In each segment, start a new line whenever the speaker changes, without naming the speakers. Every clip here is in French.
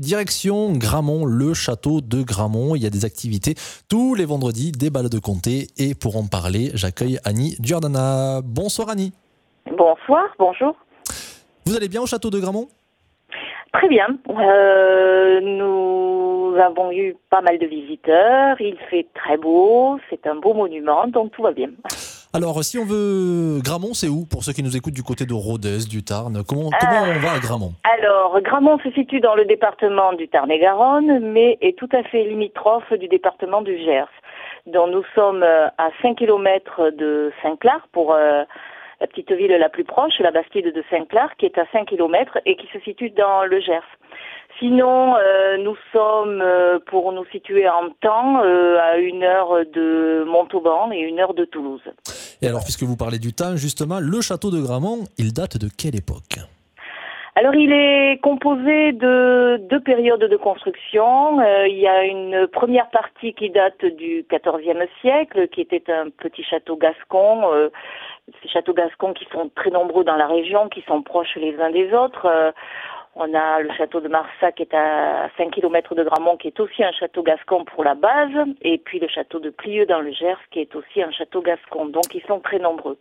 direction Gramont, le château de Gramont. Il y a des activités tous les vendredis, des balades de comté. Et pour en parler, j'accueille Annie Giordana. Bonsoir Annie.
Bonsoir, bonjour.
Vous allez bien au château de Gramont ?
Très bien. Nous avons eu pas mal de visiteurs. Il fait très beau. C'est un beau monument, donc tout va bien.
Alors, si on veut... Gramont, c'est où? Pour ceux qui nous écoutent du côté de Rodez, du Tarn, comment on va à Gramont?
Alors, Gramont se situe dans le département du Tarn-et-Garonne, mais est tout à fait limitrophe du département du Gers. Donc, nous sommes à 5 km de Saint-Clar pour la petite ville la plus proche, la Bastide de Saint-Clar, qui est à 5 km et qui se situe dans le Gers. Sinon, nous sommes, pour nous situer en temps, à 1 heure de Montauban et 1 heure de Toulouse.
Et alors, puisque vous parlez du temps, justement, le château de Gramont, il date de quelle époque ?
Alors, il est composé de 2 périodes de construction. Il y a une première partie qui date du XIVe siècle, qui était un petit château gascon. Ces châteaux gascons qui sont très nombreux dans la région, qui sont proches les uns des autres. On a le château de Marsac qui est à 5 km de Gramont, qui est aussi un château gascon pour la base. Et puis le château de Plieux dans le Gers, qui est aussi un château gascon. Donc, ils sont très nombreux.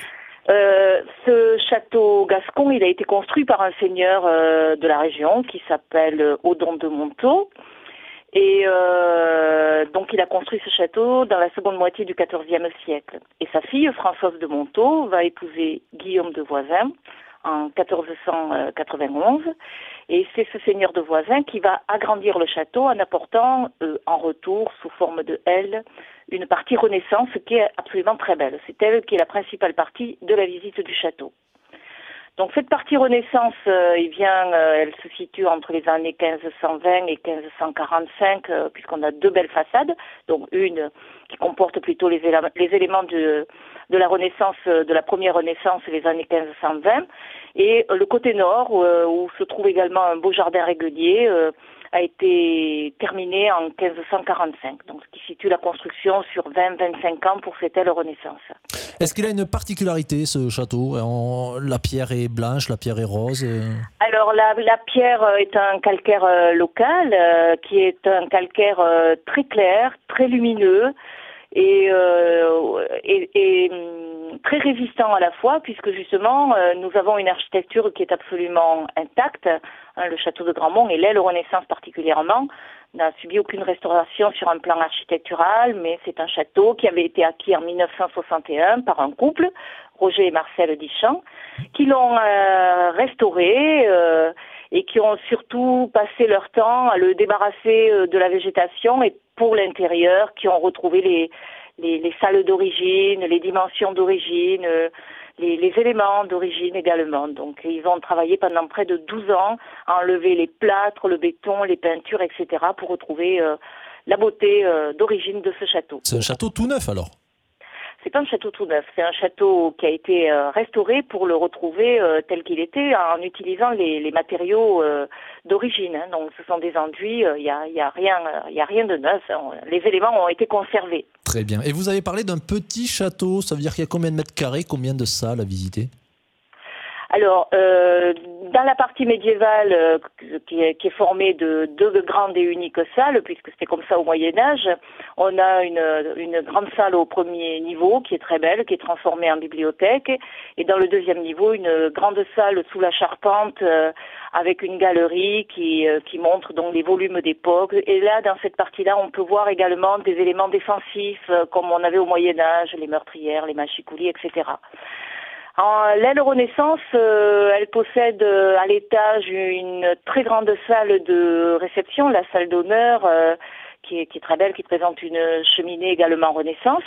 Ce château gascon, il a été construit par un seigneur de la région qui s'appelle Odon de Montaut. Et donc il a construit ce château dans la seconde moitié du XIVe siècle. Et sa fille, Françoise de Montaut, va épouser Guillaume de Voisin en 1491. Et c'est ce seigneur de Voisin qui va agrandir le château en apportant en retour, sous forme de aile, une partie Renaissance qui est absolument très belle. C'est elle qui est la principale partie de la visite du château. Donc cette partie Renaissance, elle se situe entre les années 1520 et 1545, puisqu'on a 2 belles façades. Donc une qui comporte plutôt les éléments de la Renaissance, de la première Renaissance, les années 1520. Et le côté nord, où se trouve également un beau jardin régulier, a été terminé en 1545. Donc ce qui situe la construction sur 20-25 ans pour cette aile Renaissance.
Est-ce qu'il a une particularité, ce château ? La pierre est blanche, la pierre est rose
Alors, la pierre est un calcaire local, qui est un calcaire très clair, très lumineux et très résistant à la fois, puisque justement, nous avons une architecture qui est absolument intacte. Le château de Gramont et l'aile Renaissance particulièrement n'a subi aucune restauration sur un plan architectural, mais c'est un château qui avait été acquis en 1961 par un couple, Roger et Marcel Dichamp, qui l'ont restauré et qui ont surtout passé leur temps à le débarrasser de la végétation et pour l'intérieur, qui ont retrouvé les salles d'origine, les dimensions d'origine, les éléments d'origine également. Donc ils ont travaillé pendant près de 12 ans à enlever les plâtres, le béton, les peintures, etc. pour retrouver la beauté d'origine de ce château.
C'est un château tout neuf alors ?
C'est pas un château tout neuf, c'est un château qui a été restauré pour le retrouver tel qu'il était en utilisant les matériaux d'origine. Hein. Donc ce sont des enduits, il y a rien de neuf. Hein. Les éléments ont été conservés.
Très bien. Et vous avez parlé d'un petit château, ça veut dire qu'il y a combien de mètres carrés, combien de salles à visiter ?
Alors, dans la partie médiévale, qui est formée de 2 grandes et uniques salles, puisque c'était comme ça au Moyen-Âge, on a une grande salle au premier niveau, qui est très belle, qui est transformée en bibliothèque, et dans le deuxième niveau, une grande salle sous la charpente, avec une galerie qui montre donc les volumes d'époque. Et là, dans cette partie-là, on peut voir également des éléments défensifs, comme on avait au Moyen-Âge, les meurtrières, les machicoulis, etc. L'aile Renaissance, elle possède à l'étage une très grande salle de réception, la salle d'honneur, qui est très belle, qui présente une cheminée également Renaissance.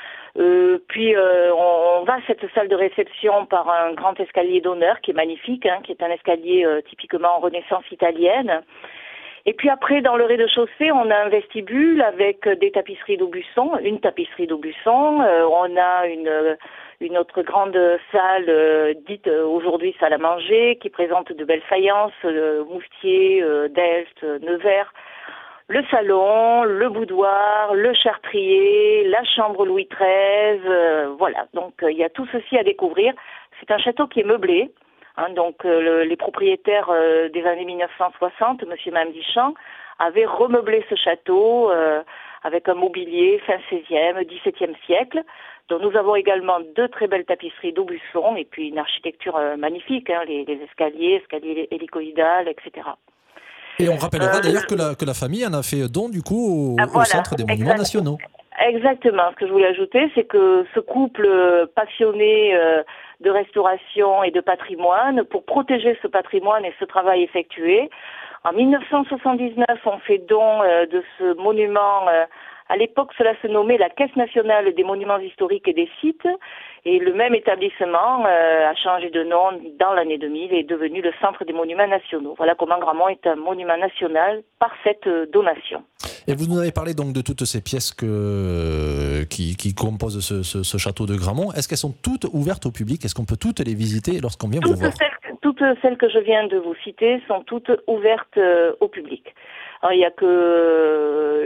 Puis on va à cette salle de réception par un grand escalier d'honneur qui est magnifique, hein, qui est un escalier typiquement Renaissance italienne. Et puis après, dans le rez-de-chaussée, on a un vestibule avec des tapisseries d'Aubusson, une tapisserie d'Aubusson. On a une autre grande salle, dite aujourd'hui salle à manger, qui présente de belles faïences, Mouftier, Delft, Nevers. Le salon, le boudoir, le chartrier, la chambre Louis XIII, voilà. Donc il y a tout ceci à découvrir. C'est un château qui est meublé. Donc les propriétaires des années 1960, monsieur et madame Duchamp, avaient remeublé ce château avec un mobilier fin 16e, 17e siècle. Donc nous avons également 2 très belles tapisseries d'Aubusson et puis une architecture magnifique, les escaliers hélicoïdales, etc.
Et on rappellera d'ailleurs que la famille en a fait don du coup au Centre des Monuments Nationaux.
Exactement. Ce que je voulais ajouter, c'est que ce couple passionné de restauration et de patrimoine, pour protéger ce patrimoine et ce travail effectué, en 1979, on fait don de ce monument. À l'époque, cela se nommait la Caisse nationale des monuments historiques et des sites. Et le même établissement a changé de nom dans l'année 2000 et est devenu le Centre des monuments nationaux. Voilà comment Gramont est un monument national par cette donation.
Et vous nous avez parlé donc de toutes ces pièces qui composent ce château de Gramont. Est-ce qu'elles sont toutes ouvertes au public ? Est-ce qu'on peut toutes les visiter lorsqu'on vient vous voir ?
Toutes celles que je viens de vous citer sont toutes ouvertes au public. Alors, il n'y a que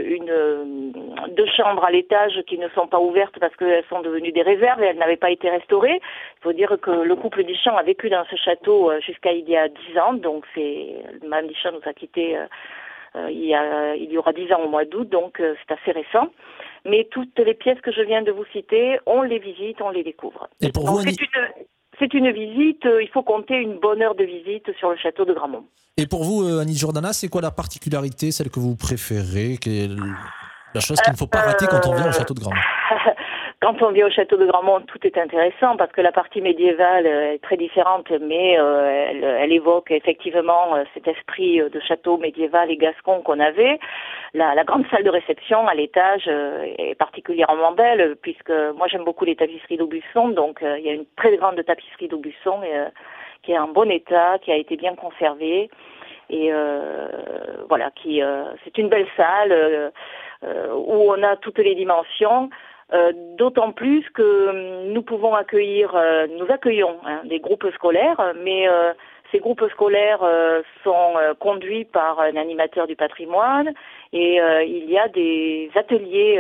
2 chambres à l'étage qui ne sont pas ouvertes parce qu'elles sont devenues des réserves et elles n'avaient pas été restaurées. Il faut dire que le couple Duchamp a vécu dans ce château jusqu'à il y a 10 ans. Donc Mme Duchamp nous a quittés il y aura 10 ans au mois d'août, donc c'est assez récent. Mais toutes les pièces que je viens de vous citer, on les visite, on les découvre.
Et pour vous,
c'est une visite, il faut compter une bonne heure de visite sur le château de Gramont.
Et pour vous, Annie Giordana, c'est quoi la particularité, celle que vous préférez, la chose qu'il ne faut pas rater quand on vient au château de Gramont?
Quand on vient au château de Gramont, tout est intéressant parce que la partie médiévale est très différente, mais elle évoque effectivement cet esprit de château médiéval et gascon qu'on avait. La grande salle de réception à l'étage est particulièrement belle puisque moi j'aime beaucoup les tapisseries d'Aubusson, donc il y a une très grande tapisserie d'Aubusson qui est en bon état, qui a été bien conservée et voilà, c'est une belle salle où on a toutes les dimensions. D'autant plus que nous accueillons des groupes scolaires, mais ces groupes scolaires sont conduits par un animateur du patrimoine et il y a des ateliers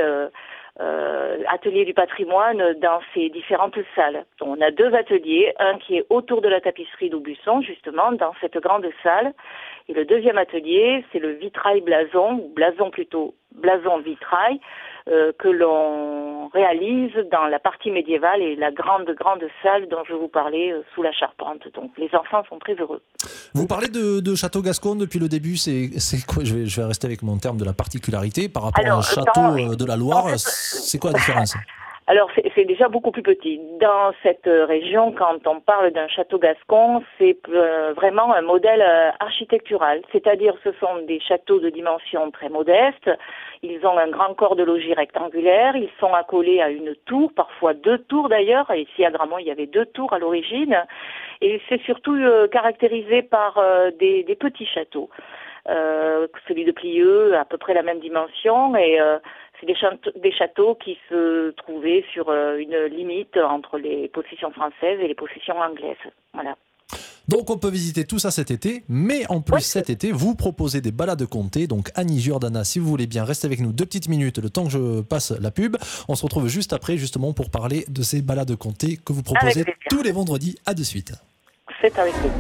du patrimoine dans ces différentes salles. Donc, on a 2 ateliers, un qui est autour de la tapisserie d'Aubusson, justement, dans cette grande salle, et le deuxième atelier, c'est le vitrail blason, ou blason vitrail, que l'on réalise dans la partie médiévale et la grande salle dont je vous parlais sous la charpente. Donc les enfants sont très heureux.
Vous parlez de château gascon depuis le début, c'est quoi? Je vais rester avec mon terme de la particularité par rapport au château de la Loire. C'est quoi la différence?
Alors c'est déjà beaucoup plus petit. Dans cette région, quand on parle d'un château gascon, c'est vraiment un modèle architectural. C'est-à-dire ce sont des châteaux de dimension très modeste. Ils ont un grand corps de logis rectangulaire. Ils sont accolés à une tour, parfois 2 tours d'ailleurs. Et ici à Gramont, il y avait 2 tours à l'origine. Et c'est surtout caractérisé par des petits châteaux. Celui de Plieux, à peu près la même dimension. Et c'est des châteaux qui se trouvaient sur une limite entre les possessions françaises et les possessions anglaises. Voilà.
Donc on peut visiter tout ça cet été, mais en plus cet été, vous proposez des balades comtées. Donc Annie Giordana, si vous voulez bien, restez avec nous 2 petites minutes, le temps que je passe la pub. On se retrouve juste après, justement, pour parler de ces balades comtées que vous proposez tous les vendredis. À de suite.
C'est avec vous.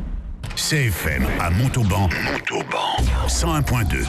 CFM à Montauban. 101.2.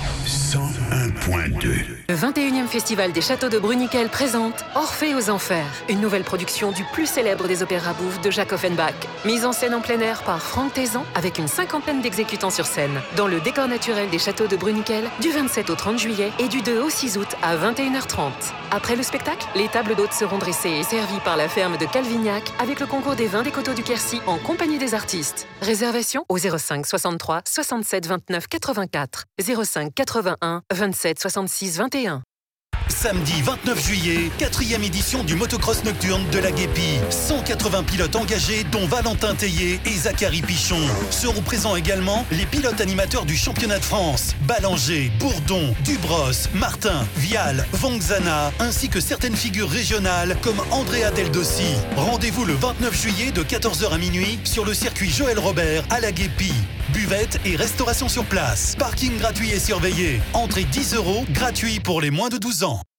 101.2.
Le 21e Festival des Châteaux de Bruniquel présente Orphée aux Enfers, une nouvelle production du plus célèbre des opéras bouffes de Jacques Offenbach. Mise en scène en plein air par Franck Tézan avec une 50aine d'exécutants sur scène. Dans le décor naturel des Châteaux de Bruniquel, du 27 au 30 juillet et du 2 au 6 août à 21h30. Après le spectacle, les tables d'hôtes seront dressées et servies par la ferme de Calvignac avec le concours des vins des Coteaux du Quercy en compagnie des artistes. Réservation au 05 63 67 29 84 05 81 27 66 21.
Samedi 29 juillet, 4e édition du motocross nocturne de la Guépie. 180 pilotes engagés, dont Valentin Tellier et Zachary Pichon. Seront présents également les pilotes animateurs du championnat de France, Ballanger, Bourdon, Dubros, Martin, Vial, Vangzana, ainsi que certaines figures régionales comme Andrea Del Dossi. Rendez-vous le 29 juillet de 14h à minuit sur le circuit Joël Robert à la Guépie. Buvette et restauration sur place. Parking gratuit et surveillé. Entrée 10 €, gratuit pour les moins de 12 ans.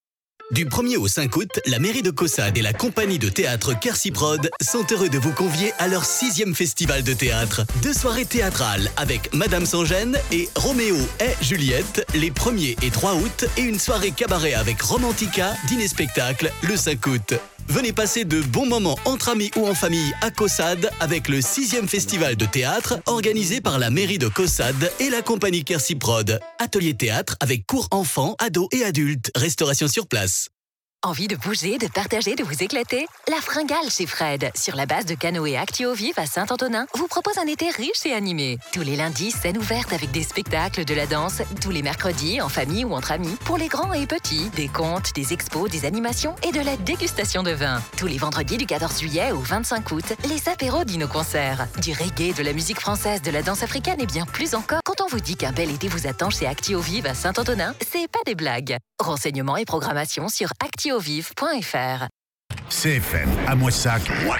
Du 1er au 5 août, la mairie de Caussade et la compagnie de théâtre Quercy-Prod sont heureux de vous convier à leur 6e festival de théâtre. 2 soirées théâtrales avec Madame Sans-Gêne et Roméo et Juliette les 1er et 3 août et une soirée cabaret avec Romantica, dîner-spectacle le 5 août. Venez passer de bons moments entre amis ou en famille à Caussade avec le 6e festival de théâtre organisé par la mairie de Caussade et la compagnie Quercy-Prod. Atelier théâtre avec cours enfants, ados et adultes. Restauration sur place.
Envie de bouger, de partager, de vous éclater? La Fringale chez Fred, sur la base de canoë Actio Vive à Saint-Antonin, vous propose un été riche et animé. Tous les lundis, scène ouverte avec des spectacles, de la danse. Tous les mercredis, en famille ou entre amis, pour les grands et petits. Des contes, des expos, des animations et de la dégustation de vin. Tous les vendredis du 14 juillet au 25 août, les apéros dînent concerts. Du reggae, de la musique française, de la danse africaine et bien plus encore. Quand on vous dit qu'un bel été vous attend chez Actio Vive à Saint-Antonin, c'est pas des blagues. Renseignements et programmation sur actiovive.fr.
CFM à Moissac.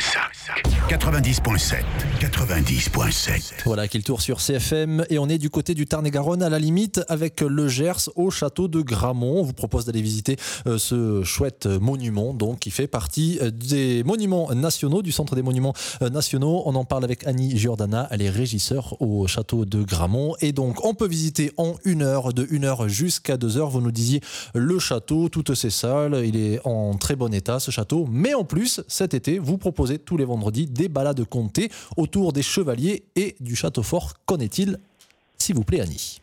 90.7. 90.7.
Voilà qui est le tour sur CFM et on est du côté du Tarn-et-Garonne à la limite avec le Gers au château de Gramont. On vous propose d'aller visiter ce chouette monument donc qui fait partie des monuments nationaux, du centre des monuments nationaux. On en parle avec Annie Giordana, elle est régisseur au château de Gramont et donc on peut visiter en 1 heure, de 1 heure jusqu'à 2 heures. Vous nous disiez le château, toutes ses salles, il est en très bon état ce château, mais en plus cet été vous proposez tous les vendredis des balades comptées autour des chevaliers et du château fort. Qu'en est-il, s'il vous plaît, Annie?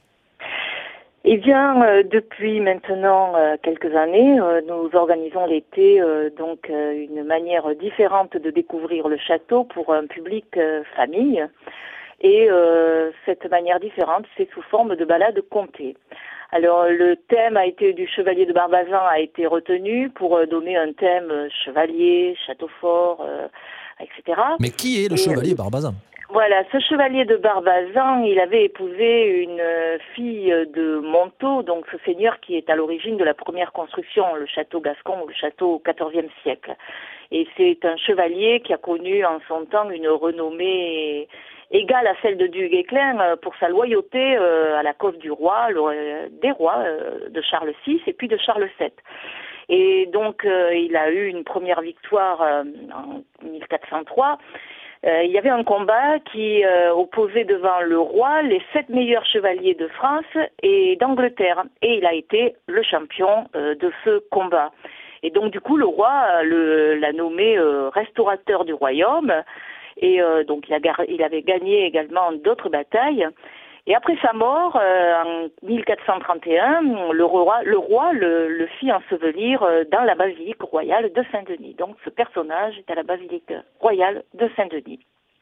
Eh bien, depuis maintenant quelques années, nous organisons l'été donc une manière différente de découvrir le château pour un public famille. Et cette manière différente, c'est sous forme de balades comptées. Alors le thème du chevalier de Barbazan a été retenu pour donner un thème chevalier, château fort, etc.
Mais qui est le chevalier Barbazan?
Voilà, ce chevalier de Barbazan, il avait épousé une fille de Montaut, donc ce seigneur qui est à l'origine de la première construction, le château gascon ou le château au XIVe siècle. Et c'est un chevalier qui a connu en son temps une renommée égale à celle de Duguesclin pour sa loyauté à la cause du roi, des rois de Charles VI et puis de Charles VII. Et donc il a eu une première victoire en 1403. Il y avait un combat qui opposait devant le roi les 7 meilleurs chevaliers de France et d'Angleterre. Et il a été le champion de ce combat. Et donc du coup le roi l'a nommé restaurateur du royaume. Et donc il avait gagné également d'autres batailles. Et après sa mort, en 1431, le roi le fit ensevelir dans la basilique royale de Saint-Denis. Donc ce personnage est à la basilique royale de Saint-Denis.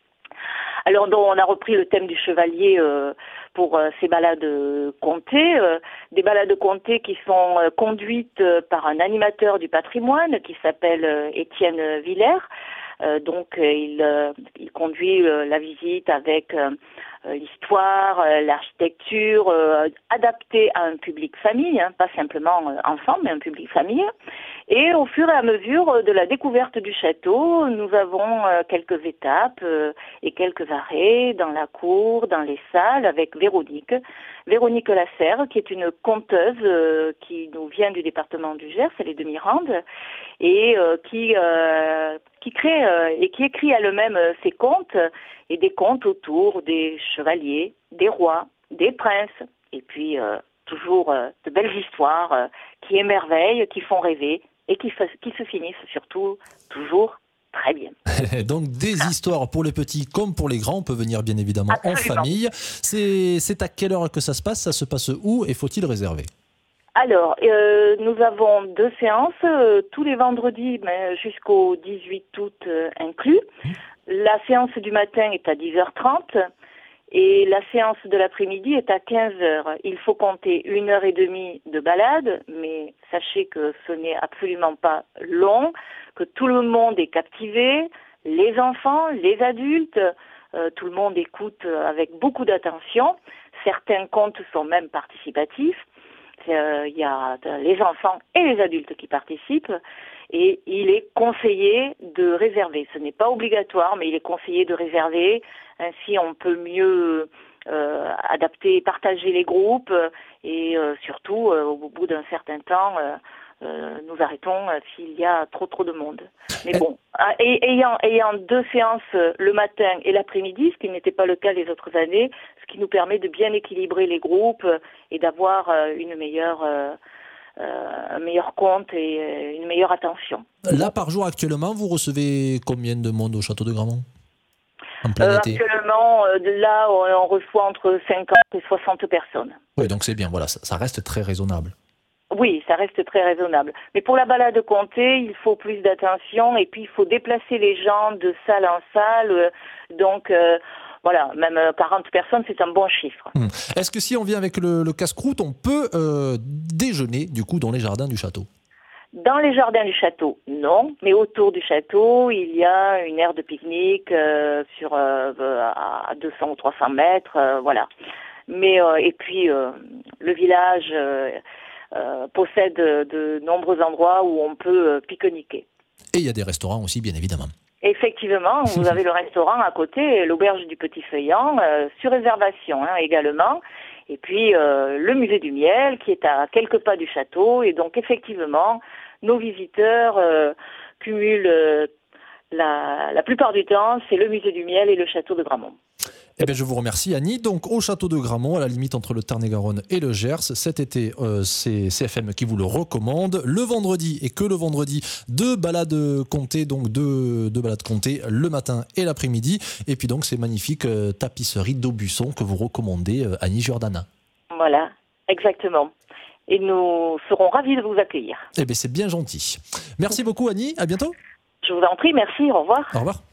Alors donc, on a repris le thème du chevalier pour ces balades comptées, des balades comptées qui sont conduites par un animateur du patrimoine qui s'appelle Étienne Villers. Donc il conduit la visite avec l'histoire, l'architecture, adaptée à un public famille, pas simplement enfant, mais un public famille. Et au fur et à mesure de la découverte du château, nous avons quelques étapes et quelques arrêts dans la cour, dans les salles, avec Véronique Lasserre, qui est une conteuse qui nous vient du département du Gers, elle est de Mirande, et qui crée et qui écrit elle-même ses contes, et des contes autour des chevaliers, des rois, des princes, et puis toujours de belles histoires qui émerveillent, qui font rêver, et qui se finissent surtout toujours très bien.
Donc des histoires pour les petits comme pour les grands, on peut venir bien évidemment
Absolument.
en famille. C'est à quelle heure que ça se passe? Ça se passe où et faut-il réserver?
Alors, nous avons 2 séances, tous les vendredis mais jusqu'au 18 août inclus. La séance du matin est à 10h30 et la séance de l'après-midi est à 15h. Il faut compter 1h30 de balade, mais sachez que ce n'est absolument pas long, que tout le monde est captivé, les enfants, les adultes, tout le monde écoute avec beaucoup d'attention. Certains contes sont même participatifs. Il y a les enfants et les adultes qui participent et il est conseillé de réserver. Ce n'est pas obligatoire, mais il est conseillé de réserver. Ainsi, on peut mieux adapter, partager les groupes et surtout, au bout d'un certain temps, nous arrêtons s'il y a trop de monde. Mais bon, ayant 2 séances le matin et l'après-midi, ce qui n'était pas le cas les autres années, ce qui nous permet de bien équilibrer les groupes et d'avoir un meilleur compte et une meilleure attention.
Là, par jour, actuellement, vous recevez combien de monde au château de Gramont en plein été?
Actuellement, là, on reçoit entre 50 et 60 personnes.
Oui, donc c'est bien, voilà, ça reste très raisonnable.
Oui, ça reste très raisonnable. Mais pour la balade comté, il faut plus d'attention et puis il faut déplacer les gens de salle en salle. Donc, voilà, même 40 personnes, c'est un bon chiffre.
Est-ce que si on vient avec le casse-croûte, on peut déjeuner, du coup, dans les jardins du château?
Dans les jardins du château, non. Mais autour du château, il y a une aire de pique-nique à 200 ou 300 mètres, voilà. Mais et puis, le village possède de nombreux endroits où on peut pique-niquer.
Et il y a des restaurants aussi, bien évidemment.
Effectivement, vous avez le restaurant à côté, l'auberge du Petit Feuillant, sur réservation également. Et puis le musée du miel qui est à quelques pas du château. Et donc effectivement, nos visiteurs cumulent la plupart du temps, c'est le musée du miel et le château de Gramont.
Eh bien, je vous remercie, Annie. Donc, au château de Gramont, à la limite entre le Tarn-et-Garonne et le Gers, cet été, c'est CFM qui vous le recommande. Le vendredi, et que le vendredi, 2 balades comptées, donc deux balades comptées le matin et l'après-midi. Et puis donc, ces magnifiques tapisseries d'Aubusson que vous recommandez, Annie Giordana.
Voilà, exactement. Et nous serons ravis de vous accueillir.
Eh bien, c'est bien gentil. Merci beaucoup, Annie. À bientôt.
Je vous en prie, merci. Au revoir.
Au revoir.